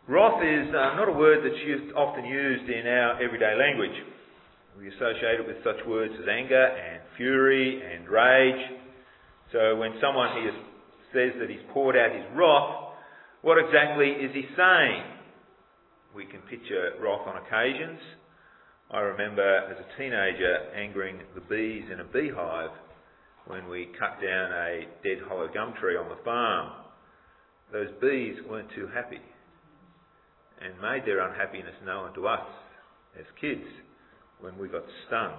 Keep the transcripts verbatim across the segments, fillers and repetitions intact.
Wrath is uh, not a word that's used, often used in our everyday language. We associate it with such words as anger and fury and rage. So when someone here says that he's poured out his wrath, what exactly is he saying? We can picture wrath on occasions. I remember as a teenager angering the bees in a beehive when we cut down a dead hollow gum tree on the farm. Those bees weren't too happy and made their unhappiness known to us as kids when we got stung.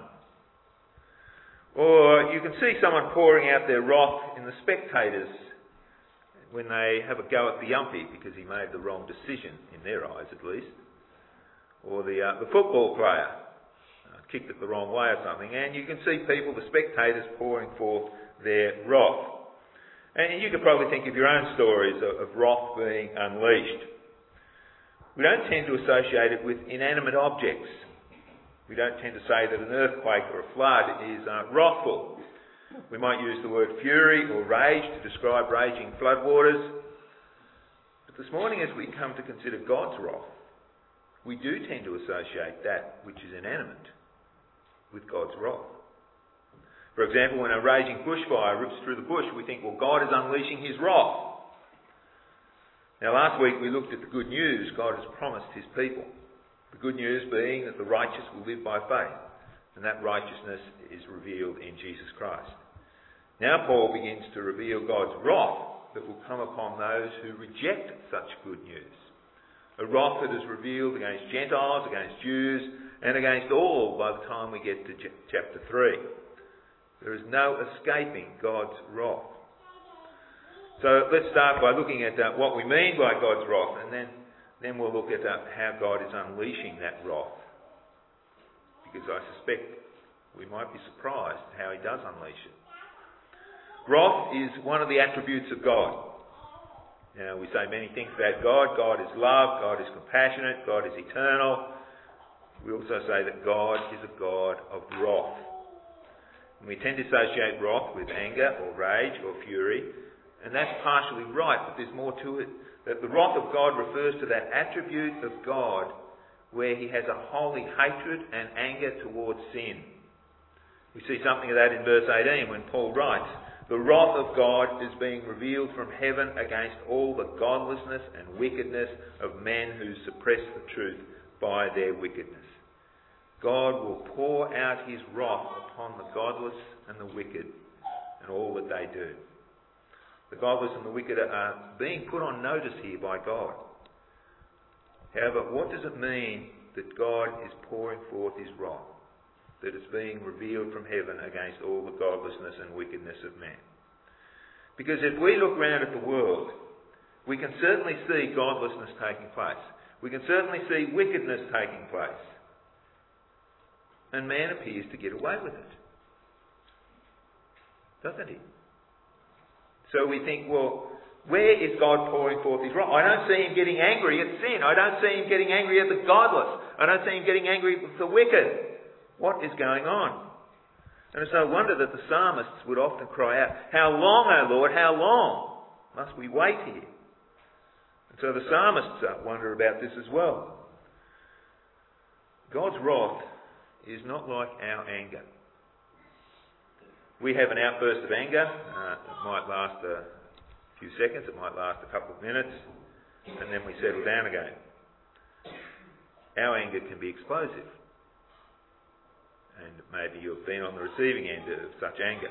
Or you can see someone pouring out their wrath in the spectators when they have a go at the umpy because he made the wrong decision, in their eyes at least. Or the, uh, the football player uh, kicked it the wrong way or something, and you can see people, the spectators, pouring forth their wrath. And you could probably think of your own stories of, of wrath being unleashed. We don't tend to associate it with inanimate objects. We don't tend to say that an earthquake or a flood is uh, wrathful. We might use the word fury or rage to describe raging floodwaters. But this morning, as we come to consider God's wrath, we do tend to associate that which is inanimate with God's wrath. For example, when a raging bushfire rips through the bush, we think, well, God is unleashing his wrath. Now, last week we looked at the good news God has promised his people. The good news being that the righteous will live by faith, and that righteousness is revealed in Jesus Christ. Now Paul begins to reveal God's wrath that will come upon those who reject such good news. A wrath that is revealed against Gentiles, against Jews, and against all by the time we get to chapter three. There is no escaping God's wrath. So let's start by looking at uh, what we mean by God's wrath, and then, then we'll look at uh, how God is unleashing that wrath. Because I suspect we might be surprised how he does unleash it. Wrath is one of the attributes of God. Now, we say many things about God. God is love, God is compassionate, God is eternal. We also say that God is a God of wrath. And we tend to associate wrath with anger or rage or fury. And that's partially right, but there's more to it. That the wrath of God refers to that attribute of God where he has a holy hatred and anger towards sin. We see something of that in verse eighteen when Paul writes, "The wrath of God is being revealed from heaven against all the godlessness and wickedness of men who suppress the truth by their wickedness." God will pour out his wrath upon the godless and the wicked and all that they do. The godless and the wicked are being put on notice here by God. However, what does it mean that God is pouring forth his wrath? That it's being revealed from heaven against all the godlessness and wickedness of man? Because if we look round at the world, we can certainly see godlessness taking place. We can certainly see wickedness taking place. And man appears to get away with it. Doesn't he? So we think, well, where is God pouring forth his wrath? I don't see him getting angry at sin. I don't see him getting angry at the godless. I don't see him getting angry with the wicked. What is going on? And it's no wonder that the psalmists would often cry out, "How long, O Lord, how long must we wait here?" And so the psalmists wonder about this as well. God's wrath is not like our anger. We have an outburst of anger. Uh, it might last a few seconds, it might last a couple of minutes, and then we settle down again. Our anger can be explosive. And maybe you've been on the receiving end of such anger.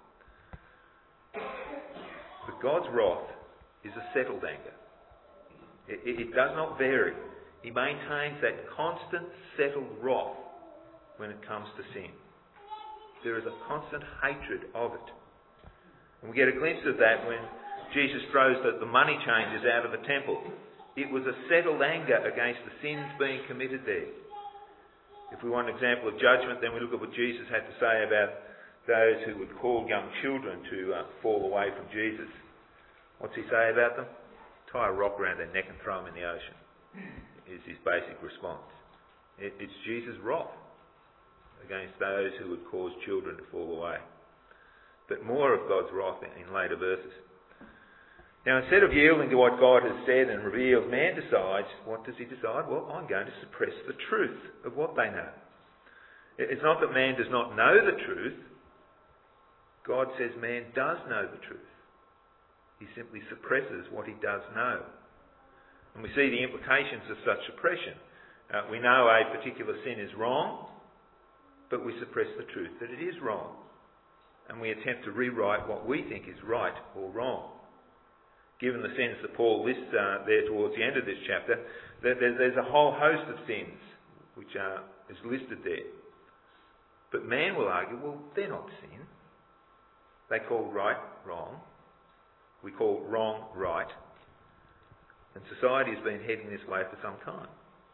But God's wrath is a settled anger. It, it, it does not vary. He maintains that constant settled wrath when it comes to sin. There is a constant hatred of it. And we get a glimpse of that when Jesus throws the, the money changers out of the temple. It was a settled anger against the sins being committed there. If we want an example of judgment, then we look at what Jesus had to say about those who would call young children to uh, fall away from Jesus. What's he say about them? Tie a rock around their neck and throw them in the ocean, is his basic response. It, it's Jesus' wrath against those who would cause children to fall away. But more of God's wrath in later verses. Now, instead of yielding to what God has said and revealed, man decides, what does he decide? Well, I'm going to suppress the truth of what they know. It's not that man does not know the truth. God says man does know the truth. He simply suppresses what he does know. And we see the implications of such suppression. Uh, we know a particular sin is wrong, but we suppress the truth that it is wrong. And we attempt to rewrite what we think is right or wrong. Given the sins that Paul lists uh, there towards the end of this chapter, there, there's a whole host of sins which are is listed there. But man will argue, well, they're not sin. They call right wrong. We call wrong right. And society has been heading this way for some time.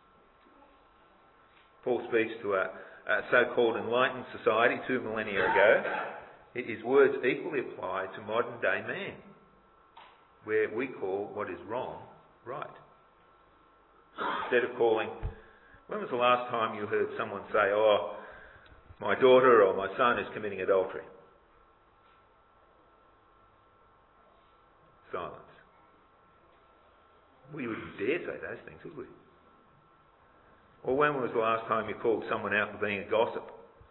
Paul speaks to a, a so-called enlightened society two millennia ago. His words equally apply to modern day man, where we call what is wrong right. Instead of calling, when was the last time you heard someone say, oh, my daughter or my son is committing adultery? Silence. We wouldn't dare say those things, would we? Or when was the last time you called someone out for being a gossip?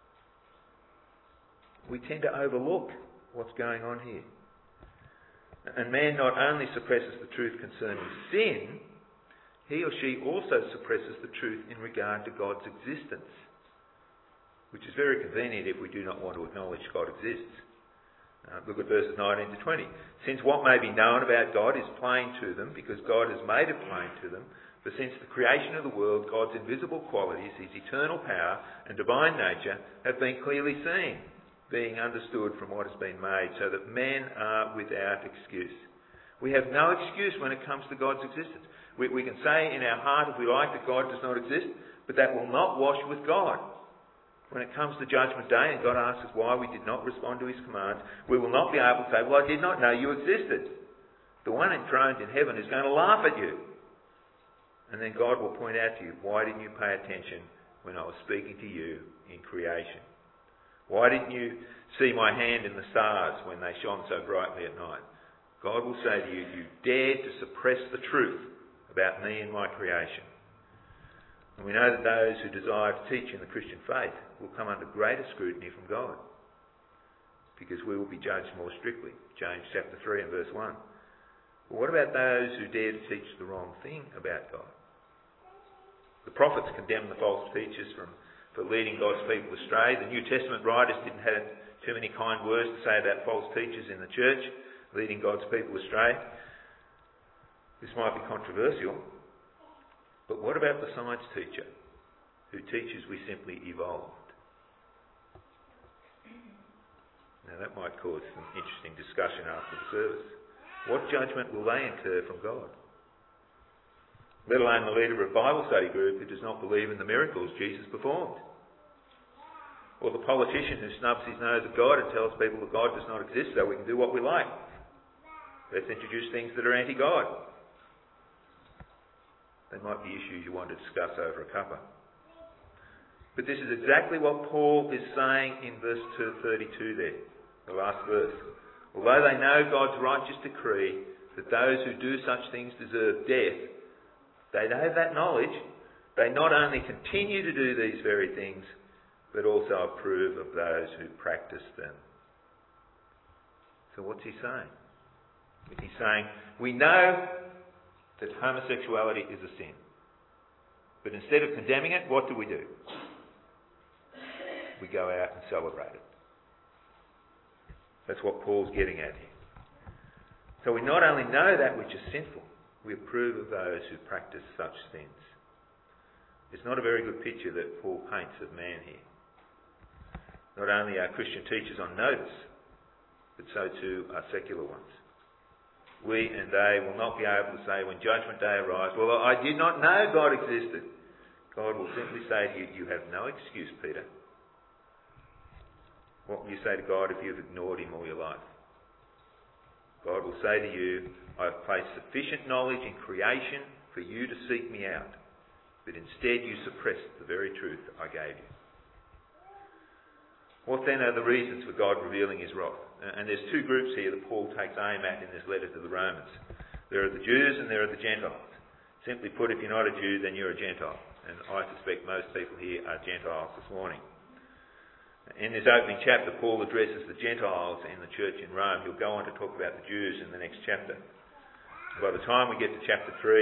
We tend to overlook what's going on here. And man not only suppresses the truth concerning sin, he or she also suppresses the truth in regard to God's existence, which is very convenient if we do not want to acknowledge God exists. Uh, look at verses nineteen to twenty. Since what may be known about God is plain to them, because God has made it plain to them, for since the creation of the world, God's invisible qualities, his eternal power and divine nature, have been clearly seen, being understood from what has been made, so that men are without excuse. We have no excuse when it comes to God's existence. We, we can say in our heart, if we like, that God does not exist, but that will not wash with God. When it comes to Judgment Day and God asks us why we did not respond to his commands, we will not be able to say, well, I did not know you existed. The one enthroned in heaven is going to laugh at you. And then God will point out to you, why didn't you pay attention when I was speaking to you in creation? Why didn't you see my hand in the stars when they shone so brightly at night? God will say to you, you dared to suppress the truth about me and my creation. And we know that those who desire to teach in the Christian faith will come under greater scrutiny from God, because we will be judged more strictly. James chapter three and verse one. But what about those who dare to teach the wrong thing about God? The prophets condemned the false teachers from, for leading God's people astray. The New Testament writers didn't have too many kind words to say about false teachers in the church, leading God's people astray. This might be controversial, but what about the science teacher who teaches we simply evolved? Now that might cause some interesting discussion after the service. What judgment will they incur from God? Let alone the leader of a Bible study group who does not believe in the miracles Jesus performed. Or the politician who snubs his nose at God and tells people that God does not exist so we can do what we like. Let's introduce things that are anti-God. They might be issues you want to discuss over a cuppa. But this is exactly what Paul is saying in verse thirty-two there, the last verse. Although they know God's righteous decree that those who do such things deserve death, they know that knowledge. They not only continue to do these very things, but also approve of those who practice them. So what's he saying? He's saying, we know that homosexuality is a sin. But instead of condemning it, what do we do? We go out and celebrate it. That's what Paul's getting at here. So we not only know that which is sinful, we approve of those who practice such sins. It's not a very good picture that Paul paints of man here. Not only are Christian teachers on notice, but so too are secular ones. We and they will not be able to say when Judgment Day arrives, well, I did not know God existed. God will simply say to you, you have no excuse, Peter. What will you say to God if you've ignored him all your life? God will say to you, I have placed sufficient knowledge in creation for you to seek me out, but instead you suppressed the very truth I gave you. What then are the reasons for God revealing his wrath? And there's two groups here that Paul takes aim at in this letter to the Romans. There are the Jews and there are the Gentiles. Simply put, if you're not a Jew, then you're a Gentile. And I suspect most people here are Gentiles this morning. In this opening chapter, Paul addresses the Gentiles in the church in Rome. He'll go on to talk about the Jews in the next chapter. By the time we get to chapter three,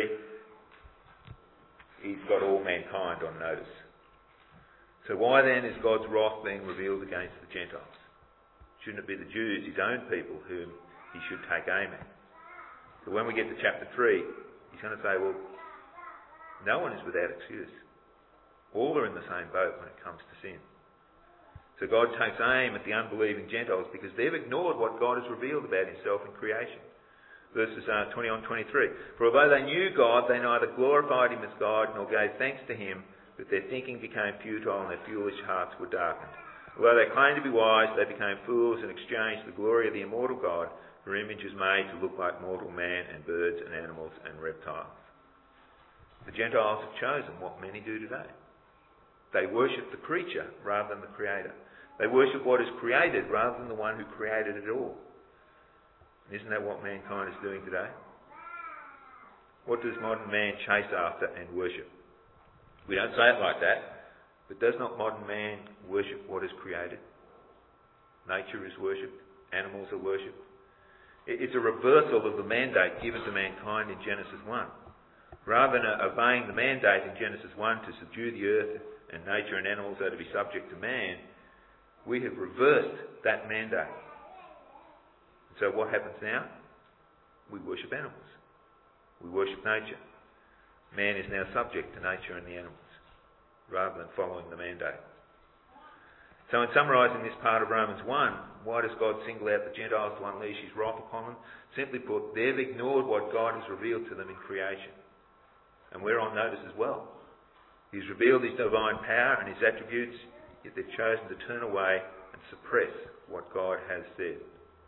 he's got all mankind on notice. So why then is God's wrath being revealed against the Gentiles? Shouldn't it be the Jews, his own people, whom he should take aim at? So when we get to chapter three, he's going to say, well, no one is without excuse. All are in the same boat when it comes to sin. So God takes aim at the unbelieving Gentiles because they've ignored what God has revealed about himself in creation. Verses uh, twenty on twenty-three. For although they knew God, they neither glorified him as God nor gave thanks to him, but their thinking became futile and their foolish hearts were darkened. Although they claimed to be wise, they became fools and exchanged the glory of the immortal God for images made to look like mortal man and birds and animals and reptiles. The Gentiles have chosen what many do today. They worship the creature rather than the Creator. They worship what is created rather than the one who created it all. And isn't that what mankind is doing today? What does modern man chase after and worship? We don't say it like that, but does not modern man worship what is created? Nature is worshipped, animals are worshipped. It's a reversal of the mandate given to mankind in Genesis one. Rather than obeying the mandate in Genesis one to subdue the earth and nature and animals are to be subject to man, we have reversed that mandate. So what happens now? We worship animals. We worship nature. Man is now subject to nature and the animals, rather than following the mandate. So in summarising this part of Romans one, why does God single out the Gentiles to unleash his wrath upon them? Simply put, they've ignored what God has revealed to them in creation. And we're on notice as well. He's revealed his divine power and his attributes, yet they've chosen to turn away and suppress what God has said.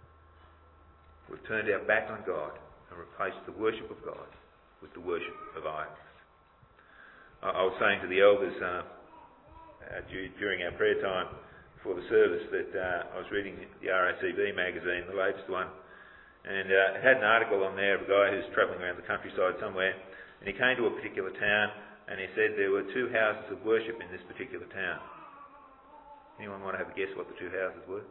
We've turned our back on God and replaced the worship of God with the worship of idols. I was saying to the elders uh, uh, during our prayer time before the service that uh, I was reading the R A C V magazine, the latest one, and uh, it had an article on there of a guy who's travelling around the countryside somewhere, and he came to a particular town and he said there were two houses of worship in this particular town. Anyone want to have a guess what the two houses were?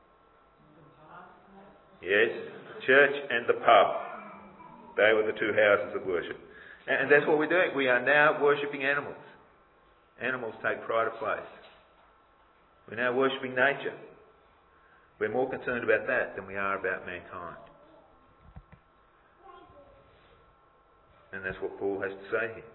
Yes, the church and the pub. They were the two houses of worship. And that's what we're doing. We are now worshipping animals. Animals take pride of place. We're now worshipping nature. We're more concerned about that than we are about mankind. And that's what Paul has to say here.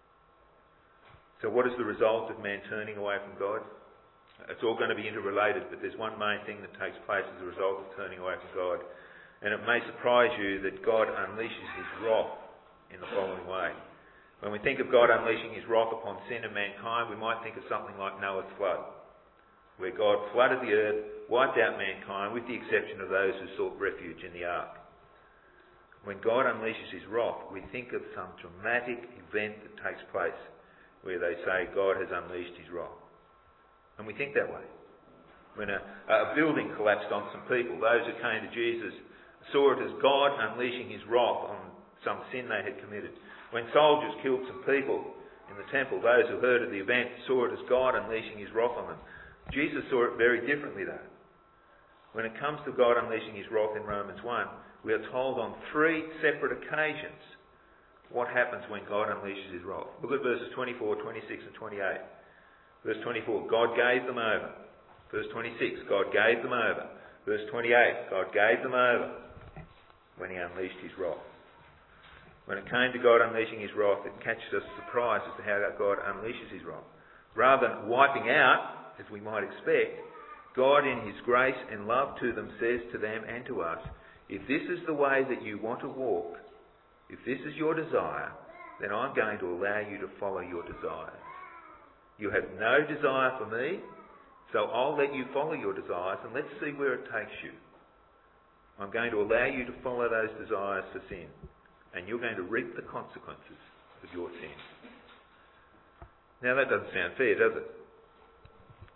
So what is the result of man turning away from God? It's all going to be interrelated, but there's one main thing that takes place as a result of turning away from God. And it may surprise you that God unleashes his wrath in the following way. When we think of God unleashing his wrath upon sin and mankind, we might think of something like Noah's flood, where God flooded the earth, wiped out mankind, with the exception of those who sought refuge in the ark. When God unleashes his wrath, we think of some dramatic event that takes place, where they say God has unleashed his wrath. And we think that way. When a, a building collapsed on some people, those who came to Jesus saw it as God unleashing his wrath on some sin they had committed. When soldiers killed some people in the temple, those who heard of the event saw it as God unleashing his wrath on them. Jesus saw it very differently though. When it comes to God unleashing his wrath in Romans one, we are told on three separate occasions what happens when God unleashes his wrath. Look at verses twenty-four, twenty-six and twenty-eight. Verse twenty-four, God gave them over. Verse twenty-six, God gave them over. Verse twenty-eight, God gave them over when he unleashed his wrath. When it came to God unleashing his wrath, it catches us surprised as to how God unleashes his wrath. Rather than wiping out, as we might expect, God in his grace and love to them says to them and to us, if this is the way that you want to walk, if this is your desire, then I'm going to allow you to follow your desires. You have no desire for me, so I'll let you follow your desires and let's see where it takes you. I'm going to allow you to follow those desires for sin, and you're going to reap the consequences of your sin. Now that doesn't sound fair, does it?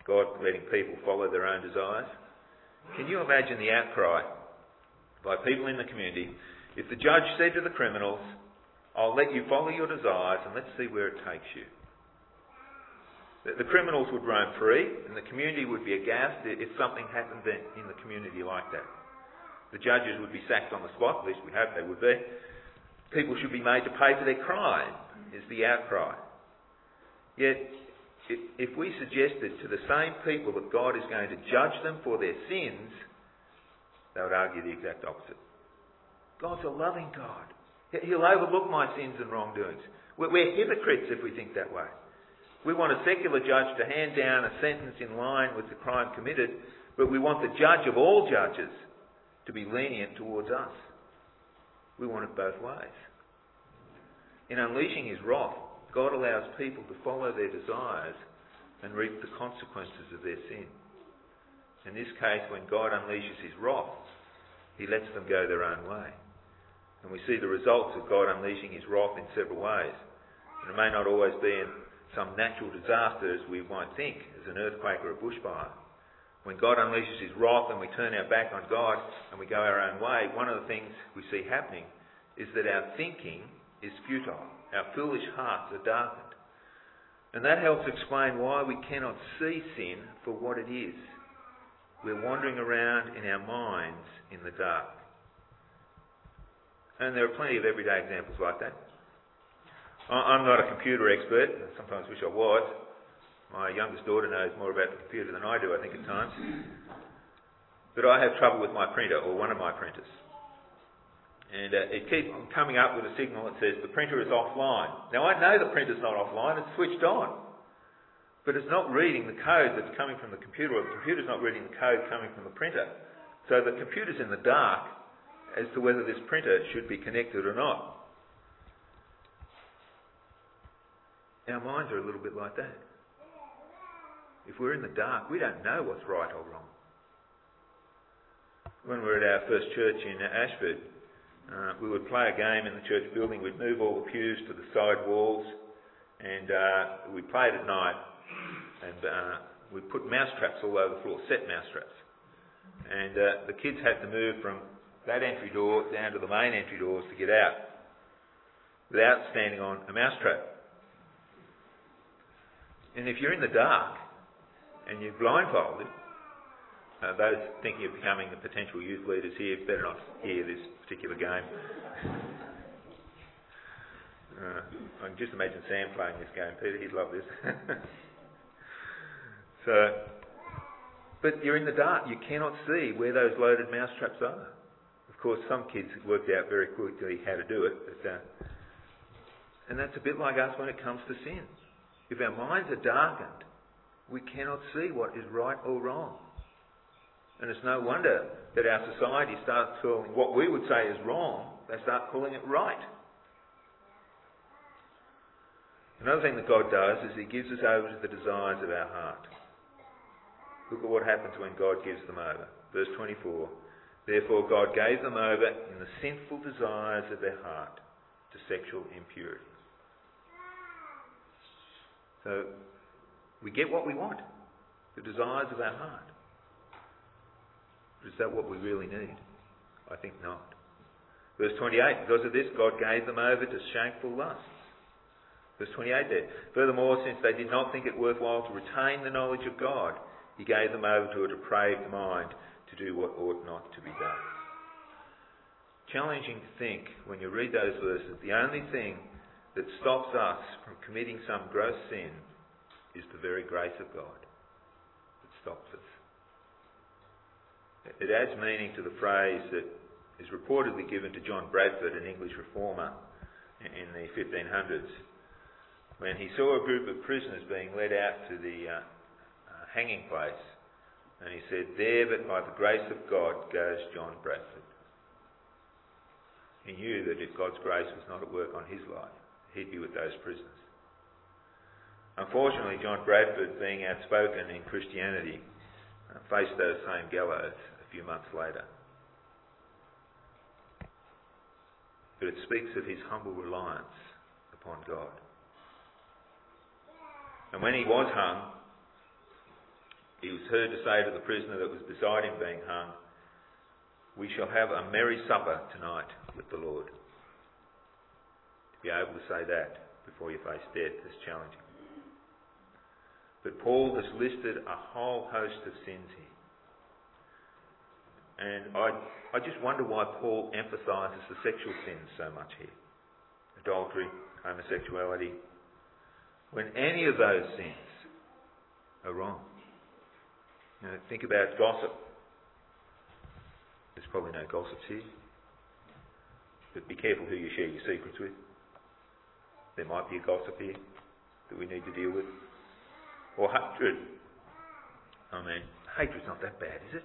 God letting people follow their own desires. Can you imagine the outcry by people in the community if the judge said to the criminals, "I'll let you follow your desires and let's see where it takes you"? The criminals would roam free and the community would be aghast if something happened in the community like that. The judges would be sacked on the spot, at least we hope they would be. People should be made to pay for their crime, is the outcry. Yet, if we suggested to the same people that God is going to judge them for their sins, they would argue the exact opposite. God's a loving God. He'll overlook my sins and wrongdoings. We're hypocrites if we think that way. We want a secular judge to hand down a sentence in line with the crime committed, but we want the judge of all judges to be lenient towards us. We want it both ways. In unleashing his wrath, God allows people to follow their desires and reap the consequences of their sin. In this case, when God unleashes his wrath, he lets them go their own way. And we see the results of God unleashing his wrath in several ways. And it may not always be in some natural disaster as we might think, as an earthquake or a bushfire. When God unleashes his wrath and we turn our back on God and we go our own way, one of the things we see happening is that our thinking is futile. Our foolish hearts are darkened. And that helps explain why we cannot see sin for what it is. We're wandering around in our minds in the dark. And there are plenty of everyday examples like that. I'm not a computer expert. I sometimes wish I was. My youngest daughter knows more about the computer than I do, I think, at times. But I have trouble with my printer, or one of my printers. And uh, it keeps coming up with a signal that says the printer is offline. Now, I know the printer's not offline, it's switched on. But it's not reading the code that's coming from the computer, or the computer's not reading the code coming from the printer. So the computer's in the dark as to whether this printer should be connected or not. Our minds are a little bit like that. If we're in the dark, we don't know what's right or wrong. When we were at our first church in Ashford, uh, we would play a game in the church building. We'd move all the pews to the side walls, and uh, we played at night. And uh, we'd put mouse traps all over the floor, set mouse traps. And uh, the kids had to move from that entry door down to the main entry doors to get out, without standing on a mouse trap. And if you're in the dark and you're blindfolded, uh, those thinking of becoming the potential youth leaders here better not hear this particular game. uh, I can just imagine Sam playing this game, Peter. He'd love this. so, but you're in the dark. You cannot see where those loaded mouse traps are. Of course, some kids worked out very quickly how to do it. But, uh, and that's a bit like us when it comes to sin. If our minds are darkened, we cannot see what is right or wrong. And it's no wonder that our society starts calling what we would say is wrong, they start calling it right. Another thing that God does is he gives us over to the desires of our heart. Look at what happens when God gives them over. Verse twenty-four. Therefore God gave them over in the sinful desires of their heart to sexual impurity. So, we get what we want, the desires of our heart. But is that what we really need? I think not. Verse twenty-eight, because of this, God gave them over to shameful lusts. Verse twenty-eight there. Furthermore, since they did not think it worthwhile to retain the knowledge of God, he gave them over to a depraved mind to do what ought not to be done. Challenging to think, when you read those verses, the only thing that stops us from committing some gross sin is the very grace of God that stops us. It adds meaning to the phrase that is reportedly given to John Bradford, an English reformer in the fifteen hundreds, when he saw a group of prisoners being led out to the uh, uh, hanging place, and he said, "There, but by the grace of God, goes John Bradford." He knew that if God's grace was not at work on his life, he'd be with those prisoners. Unfortunately, John Bradford, being outspoken in Christianity, uh, faced those same gallows a few months later. But it speaks of his humble reliance upon God. And when he was hung, he was heard to say to the prisoner that was beside him being hung, "We shall have a merry supper tonight with the Lord." To be able to say that before you face death is challenging. But Paul has listed a whole host of sins here. And I, I just wonder why Paul emphasises the sexual sins so much here. Adultery, homosexuality. When any of those sins are wrong. You know, think about gossip. There's probably no gossips here. But be careful who you share your secrets with. There might be a gossip here that we need to deal with. Or hatred. I mean, hatred's not that bad, is it?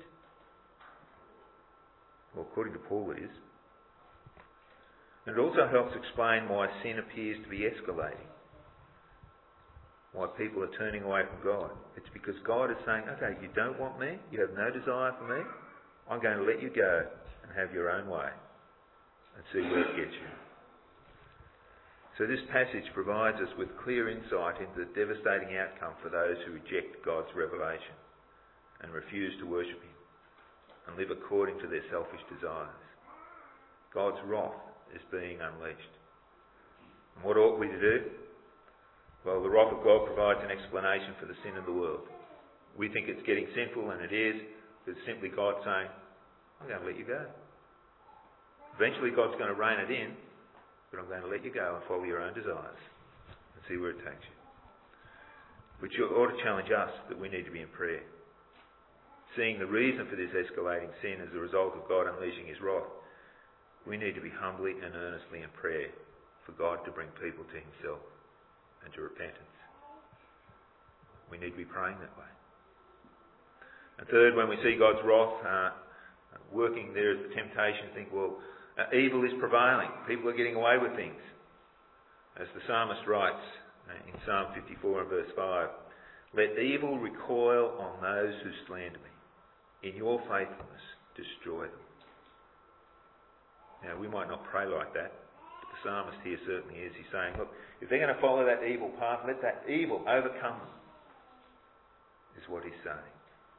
Well, according to Paul it is. And it also helps explain why sin appears to be escalating. Why people are turning away from God. It's because God is saying, okay, you don't want me, you have no desire for me, I'm going to let you go and have your own way and see where it gets you. So this passage provides us with clear insight into the devastating outcome for those who reject God's revelation and refuse to worship Him and live according to their selfish desires. God's wrath is being unleashed. And what ought we to do? Well, the wrath of God provides an explanation for the sin of the world. We think it's getting sinful, and it is, but it's simply God saying, I'm going to let you go. Eventually God's going to rein it in, but I'm going to let you go and follow your own desires and see where it takes you. Which ought to challenge us that we need to be in prayer. Seeing the reason for this escalating sin as a result of God unleashing His wrath, we need to be humbly and earnestly in prayer for God to bring people to Himself and to repentance. We need to be praying that way. And third, when we see God's wrath uh, working there as the temptation, think, well, uh, evil is prevailing. People are getting away with things. As the psalmist writes uh, in Psalm fifty-four and verse five, let evil recoil on those who slander me. In your faithfulness, destroy them. Now, we might not pray like that, but the psalmist here certainly is. He's saying, look, if they're going to follow that evil path, let that evil overcome them, is what he's saying.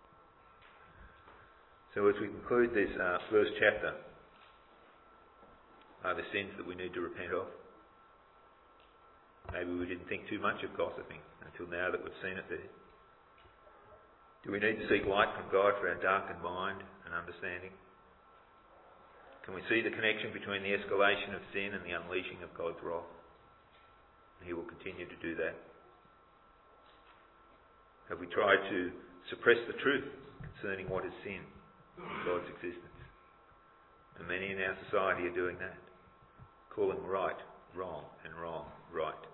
So as we conclude this uh, first chapter, are there sins that we need to repent of? Maybe we didn't think too much of gossiping until now that we've seen it there. Do we need to seek light from God for our darkened mind and understanding? Can we see the connection between the escalation of sin and the unleashing of God's wrath? And He will continue to do that. Have we tried to suppress the truth concerning what is sin in God's existence? And many in our society are doing that. Calling right, wrong, and wrong, right.